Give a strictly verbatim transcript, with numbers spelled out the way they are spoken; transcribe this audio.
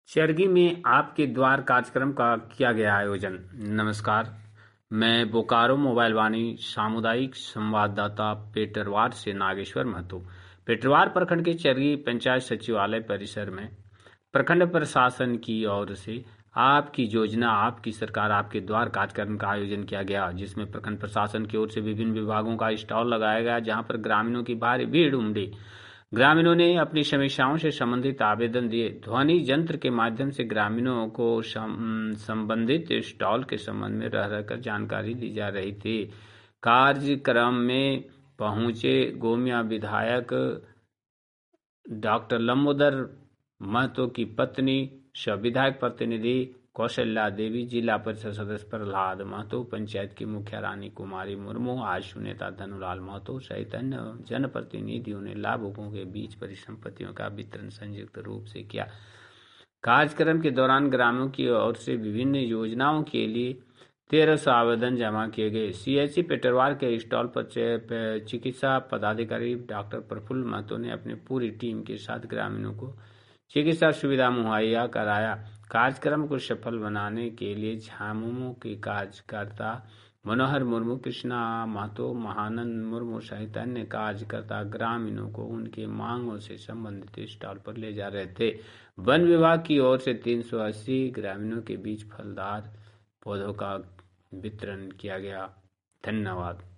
चरगी में आपके द्वार कार्यक्रम का किया गया आयोजन। नमस्कार, मैं बोकारो मोबाइल वाणी सामुदायिक संवाददाता पेटरवार से नागेश्वर महतो। पेटरवार प्रखंड के चरगी पंचायत सचिवालय परिसर में प्रखंड प्रशासन की ओर से आपकी योजना आपकी सरकार आपके द्वार कार्यक्रम का आयोजन किया गया, जिसमें प्रखंड प्रशासन की ओर से विभिन्न विभागों का स्टॉल लगाया गया, जहां पर ग्रामीणों की भारी भीड़ उमड़ी। ग्रामीणों ने अपनी समस्याओं से संबंधित आवेदन दिए। ध्वनि यंत्र के माध्यम से ग्रामीणों को संबंधित स्टॉल के संबंध में रह रहकर जानकारी दी जा रही थी। कार्यक्रम में पहुंचे गोमिया विधायक डॉक्टर लंबोदर महतो की पत्नी, सह विधायक प्रतिनिधि कौशल्या देवी, जिला परिषद सदस्य प्रहलाद महतो, पंचायत की मुखिया रानी कुमारी मुर्मू, आजसू नेता धनुलाल महतो सहित अन्य जनप्रतिनिधियों ने लाभुकों के बीच परिसंपत्तियों का वितरण संयुक्त रूप से किया। कार्यक्रम के दौरान ग्रामीणों की ओर से विभिन्न योजनाओं के लिए तेरह सौ आवेदन जमा किए गए। सीएचसी पेटरवार के स्टॉल पर चिकित्सा पदाधिकारी डॉक्टर प्रफुल्ल महतो ने अपनी पूरी टीम के साथ ग्रामीणों को चिकित्सा सुविधा मुहैया कराया। कार्यक्रम को सफल बनाने के लिए झामुमो के कार्यकर्ता मनोहर मुर्मू, कृष्णा महतो, महानंद मुर्मू सहित अन्य कार्यकर्ता ग्रामीणों को उनके मांगों से संबंधित स्टॉल पर ले जा रहे थे। वन विभाग की ओर से तीन सौ अस्सी ग्रामीणों के बीच फलदार पौधों का वितरण किया गया। धन्यवाद।